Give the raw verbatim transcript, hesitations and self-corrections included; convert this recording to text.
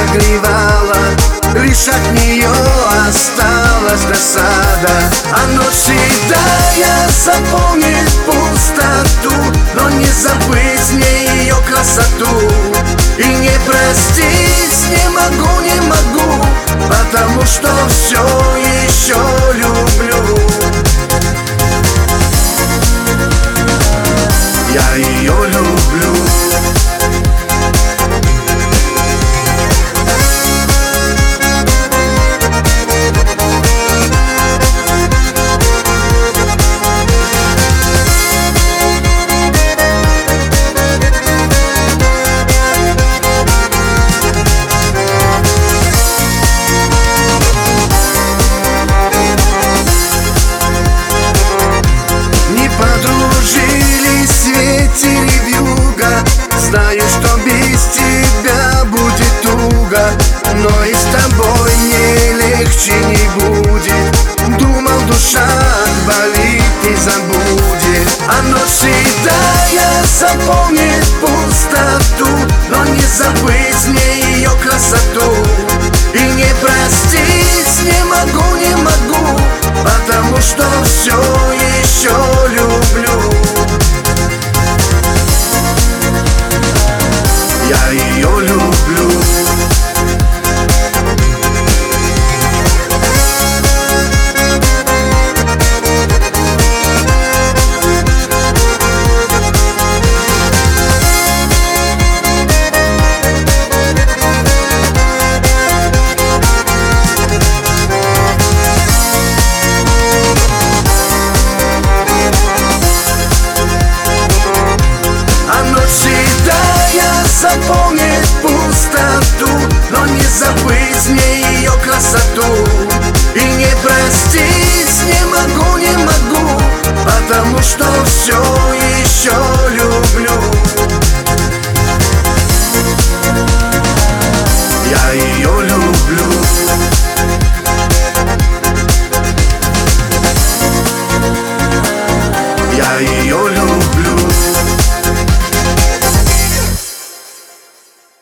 согревала, лишь от нее осталась досада. А ночь седая заполнит пустоту, но не забыть мне ее красоту. И не простить не могу, не могу, потому что все еще люблю. Я ее люблю. Подружились ветер и вьюга, знаю, что без тебя будет туго, но и с тобой мне легче не будет. Думал, душа болит и забудет, а ночь седая заполнит пустоту, но не забыть мне ее красоту. И не простить не могу, не могу, потому что все еще люблю. Я ее люблю. Заполнит пустоту, но не забыть мне ее красоту. И не простить не могу, не могу, потому что все еще люблю.